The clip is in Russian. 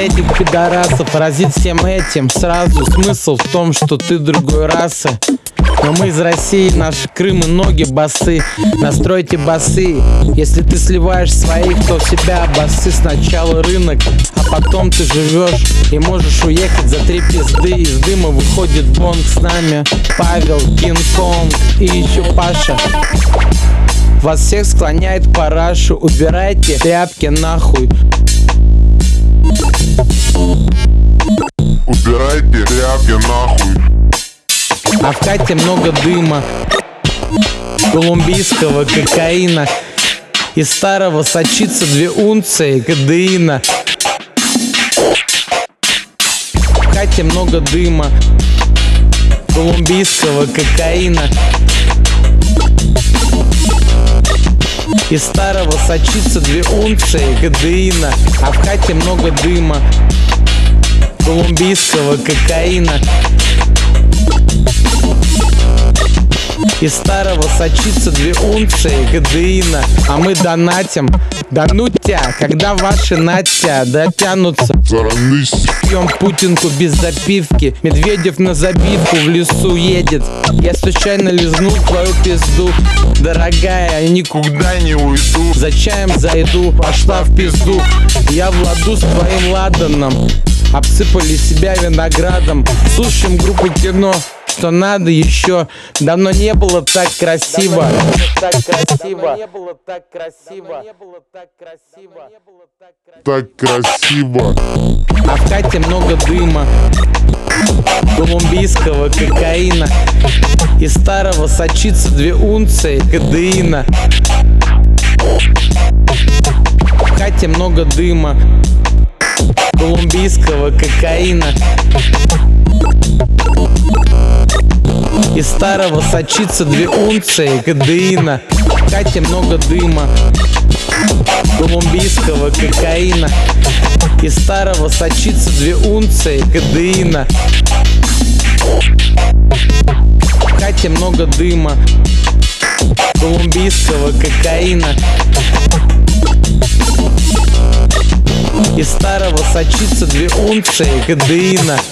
этих пидорасов разит всем этим. Сразу смысл в том, что ты другой расы. Но мы из России, наши Крым и ноги басы. Настройте басы. Если ты сливаешь своих, то себя басы. Сначала рынок, а потом ты живешь и можешь уехать за 3 пизды. Из дыма выходит бонг, с нами Павел, Кинг-Конг и еще Паша. Вас всех склоняет к парашу. Убирайте тряпки нахуй. Убирайте тряпки нахуй. А в хате много дыма, колумбийского кокаина. Из старого сочится 2 унции кадеина. В хате много дыма, колумбийского кокаина. Из старого сочится 2 унции кадеина. А в хате много дыма, колумбийского кокаина. Из старого сочится 2 унции кадеина. А мы донатим. Да ну тя, когда ваши натя дотянутся. Заранись. Пьем путинку без запивки. Медведев на забивку в лесу едет. Я случайно лизнул твою пизду. Дорогая, я никуда не уйду. За чаем зайду, пошла в пизду. Я в ладу с твоим ладаном. Обсыпали себя виноградом. Слушаем группу Кино. Что надо еще? Давно не было так красиво. Так красиво. А в хате много дыма, колумбийского кокаина. Из старого сочится 2 унции кадеина. В хате много дыма, колумбийского кокаина. Из старого сочится 2 унции кадеина. В хате много дыма, колумбийского кокаина. Из старого сочится 2 унции кадеина. В хате много дыма, колумбийского кокаина. Из старого сочится 2 унции кадеина.